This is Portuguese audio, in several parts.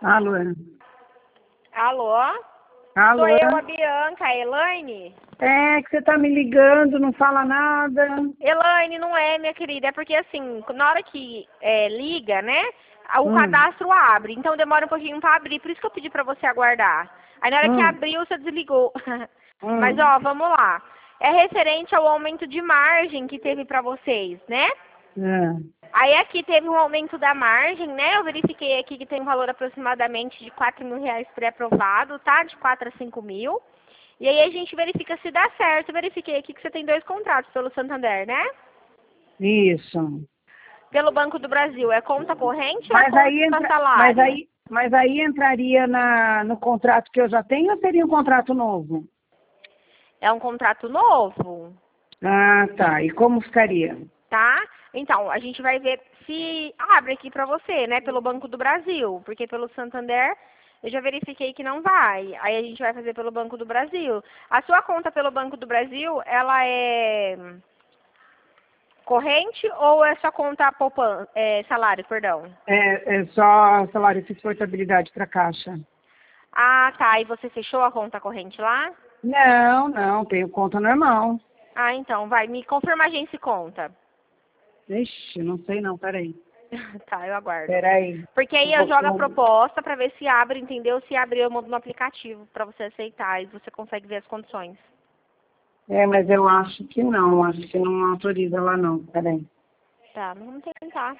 Alô? Alô? Alô? Sou eu, a Bianca, a Elaine? É que você tá me ligando, não fala nada. Elaine, não é, minha querida, é porque assim, na hora que liga, né, o Hum, cadastro abre, então demora um pouquinho pra abrir, por isso que eu pedi pra você aguardar. Aí na hora que hum, abriu, você desligou. Mas hum. ó, vamos lá. É referente ao aumento de margem que teve pra vocês, né? É. Aí aqui teve um aumento da margem, né? Eu verifiquei aqui que tem um valor aproximadamente de R$ 4.000 pré-aprovado, tá? De 4 a 5 mil. E aí a gente verifica se dá certo. Eu verifiquei aqui que você tem 2 contratos pelo Santander, né? Isso. Pelo Banco do Brasil. É conta corrente ou é Mas aí conta entra, salário? mas aí entraria no contrato que eu já tenho ou seria um contrato novo? É um contrato novo, Ah, tá. E como ficaria? tá? Então, a gente vai ver se abre aqui pra você, né? Pelo Banco do Brasil. Porque pelo Santander eu já verifiquei que não vai. Aí a gente vai fazer pelo Banco do Brasil. A sua conta pelo Banco do Brasil, ela é corrente ou é só conta poupança, salário, perdão? É só salário e portabilidade para caixa. Ah, tá. E você fechou a conta corrente lá? Não, não, tenho conta normal. Ah, então, vai. Me confirma a agência e conta. Ixi, não sei não, peraí. Tá, eu aguardo. Peraí. Porque aí Eu eu vou jogo a com... proposta pra ver se abre, entendeu? Se abrir, eu mando no aplicativo pra você aceitar e você consegue ver as condições. É, mas eu acho que não, acho que não autoriza lá não, peraí. Tá, vamos tentar.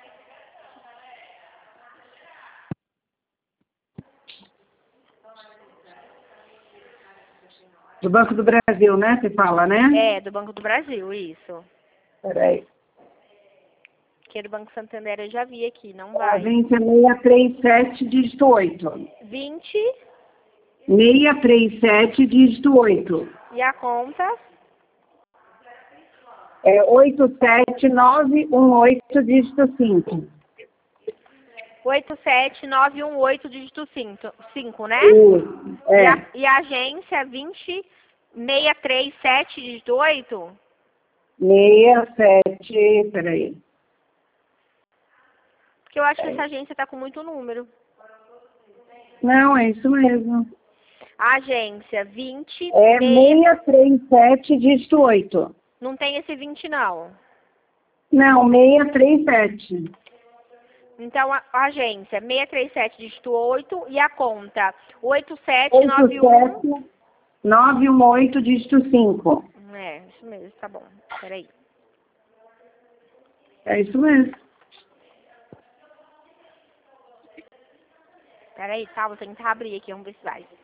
Do Banco do Brasil, né, você fala, né? É, do Banco do Brasil, isso. Peraí. Porque do Banco Santander eu já vi aqui, não A vai. agência 637, dígito 8. 20 637, dígito 8. e a conta É 87918, dígito 5. 87918 dígito 5, né? Isso, E é. e a agência 20637 dígito 8? 67, peraí. Porque eu acho que essa Peraí. agência tá com muito número. Não, é isso mesmo. A agência 20 É meia, 637, dígito 8. não tem esse 20 não. Não, 637. Então a agência 637 dígito 8 e a conta 8791. 87918, dígito 5. É, isso mesmo, tá bom. Peraí. É isso mesmo. Peraí, tá? Vou tentar abrir aqui, vamos ver se vai.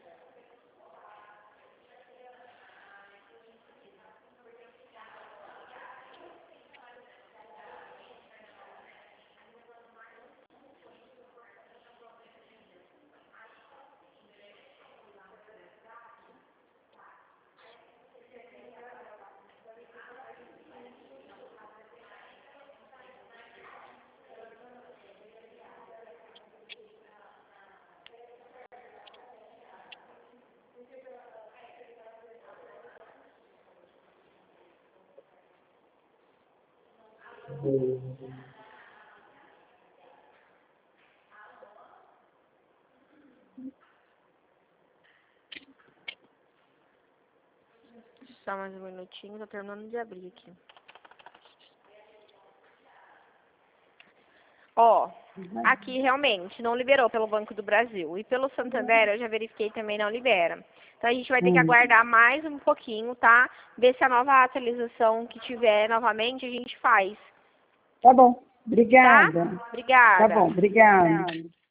Só mais um minutinho, tô terminando de abrir aqui. Ó, aqui realmente não liberou pelo Banco do Brasil. E pelo Santander eu já verifiquei também não libera. Então a gente vai ter que Hum. aguardar mais um pouquinho, tá? Ver se a nova atualização que tiver novamente a gente faz. Tá bom. Tá? Obrigada. Tá Obrigada. bom, obrigada.